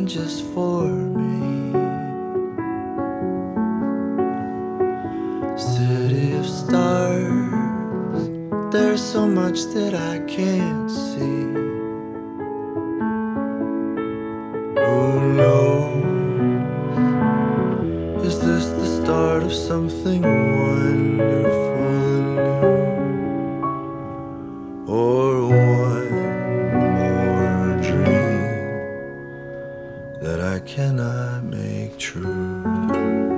something just for me. City of stars, there's so much that I can't see. Who knows? Is this the start of something wonderful and new? Or one more dream that I cannot make true?